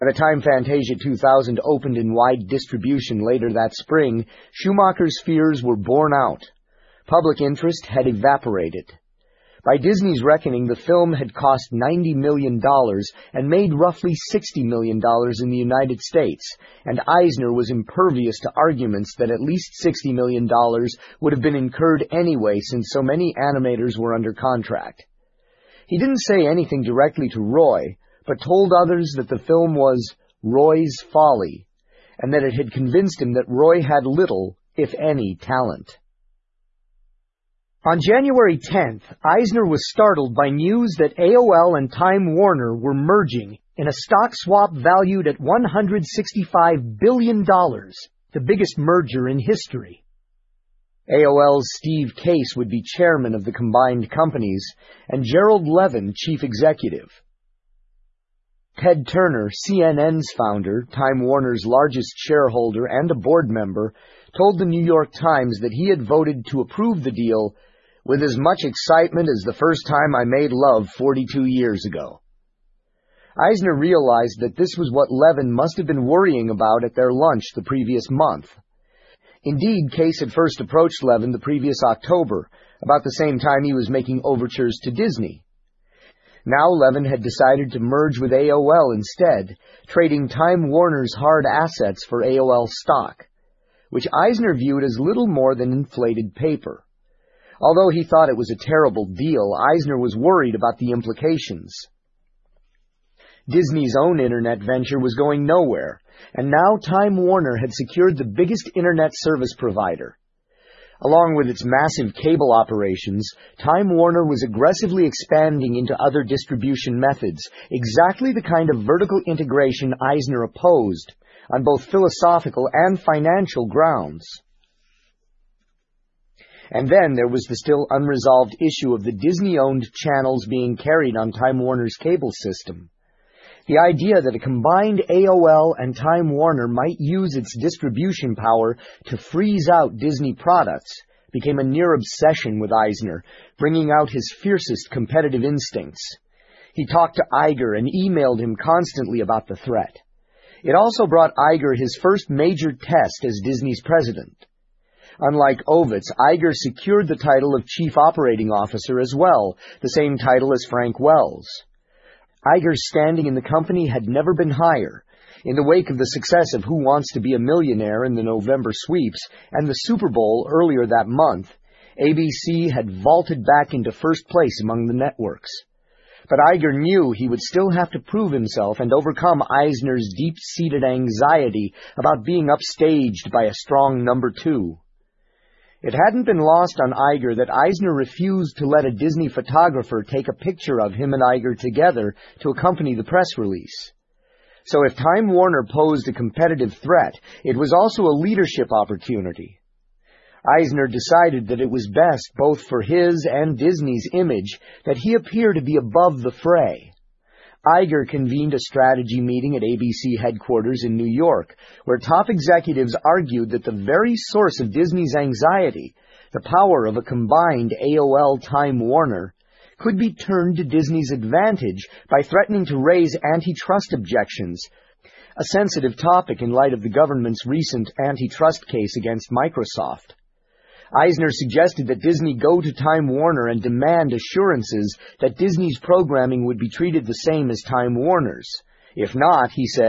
By the time Fantasia 2000 opened in wide distribution later that spring, Schumacher's fears were borne out. Public interest had evaporated. By Disney's reckoning, the film had cost $90 million and made roughly $60 million in the United States, and Eisner was impervious to arguments that at least $60 million would have been incurred anyway since so many animators were under contract. He didn't say anything directly to Roy, but told others that the film was Roy's folly, and that it had convinced him that Roy had little, if any, talent. On January 10th, Eisner was startled by news that AOL and Time Warner were merging in a stock swap valued at $165 billion, the biggest merger in history. AOL's Steve Case would be chairman of the combined companies, and Gerald Levin chief executive. Ted Turner, CNN's founder, Time Warner's largest shareholder and a board member, told the New York Times that he had voted to approve the deal with as much excitement as the first time I made love 42 years ago. Eisner realized that this was what Levin must have been worrying about at their lunch the previous month. Indeed, Case had first approached Levin the previous October, about the same time he was making overtures to Disney. Now Levin had decided to merge with AOL instead, trading Time Warner's hard assets for AOL stock, which Eisner viewed as little more than inflated paper. Although he thought it was a terrible deal, Eisner was worried about the implications. Disney's own internet venture was going nowhere, and now Time Warner had secured the biggest internet service provider. Along with its massive cable operations, Time Warner was aggressively expanding into other distribution methods, exactly the kind of vertical integration Eisner opposed, on both philosophical and financial grounds. And then there was the still unresolved issue of the Disney-owned channels being carried on Time Warner's cable system. The idea that a combined AOL and Time Warner might use its distribution power to freeze out Disney products became a near obsession with Eisner, bringing out his fiercest competitive instincts. He talked to Iger and emailed him constantly about the threat. It also brought Iger his first major test as Disney's president. Unlike Ovitz, Iger secured the title of Chief Operating Officer as well, the same title as Frank Wells. Iger's standing in the company had never been higher. In the wake of the success of Who Wants to Be a Millionaire in the November sweeps and the Super Bowl earlier that month, ABC had vaulted back into first place among the networks. But Iger knew he would still have to prove himself and overcome Eisner's deep-seated anxiety about being upstaged by a strong number two. It hadn't been lost on Iger that Eisner refused to let a Disney photographer take a picture of him and Iger together to accompany the press release. So if Time Warner posed a competitive threat, it was also a leadership opportunity. Eisner decided that it was best, both for his and Disney's image, that he appear to be above the fray. Iger convened a strategy meeting at ABC headquarters in New York, where top executives argued that the very source of Disney's anxiety, the power of a combined AOL-Time Warner, could be turned to Disney's advantage by threatening to raise antitrust objections, a sensitive topic in light of the government's recent antitrust case against Microsoft. Eisner suggested that Disney go to Time Warner and demand assurances that Disney's programming would be treated the same as Time Warner's. If not, he said,